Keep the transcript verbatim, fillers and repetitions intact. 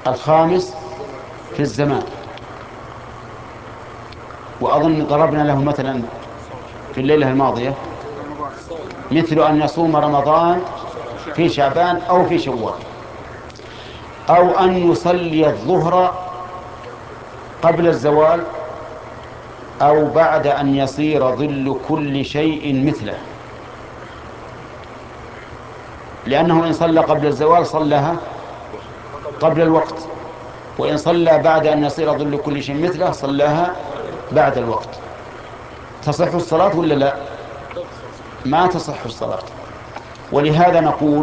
الخامس في الزمان. وأظن ضربنا له مثلا في الليلة الماضية مثل أن يصوم رمضان في شعبان أو في شوال، أو أن يصلي الظهر قبل الزوال أو بعد أن يصير ظل كل شيء مثله، لأنه إن صلى قبل الزوال صلىها قبل الوقت، وإن صلى بعد أن يصير ظل كل شيء مثله صلىها بعد الوقت. تصح الصلاة ولا لا؟ ما تصح الصلاة. ولهذا نقول